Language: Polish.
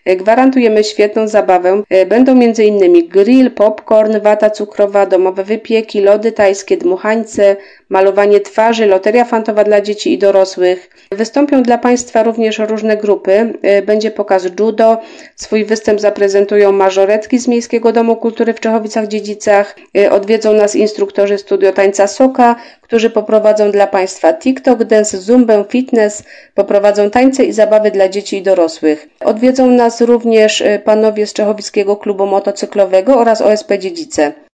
Gwarantujemy świetną zabawę. Będą m.in. grill, popcorn, wata cukrowa, domowe wypieki, lody tajskie, dmuchańce, malowanie twarzy, loteria fantowa dla dzieci i dorosłych. Wystąpią dla Państwa również różne grupy. Będzie pokaz judo. Swój występ zaprezentują mażoretki z Miejskiego Domu Kultury w Czechowicach-Dziedzicach. Odwiedzą nas instruktorzy Studio Tańca Soka, którzy poprowadzą dla Państwa TikTok Dance, Zumbę, fitness, poprowadzą tańce i zabawy dla dzieci i dorosłych. Odwiedzą nas również panowie z Czechowickiego Klubu Motocyklowego oraz OSP Dziedzice.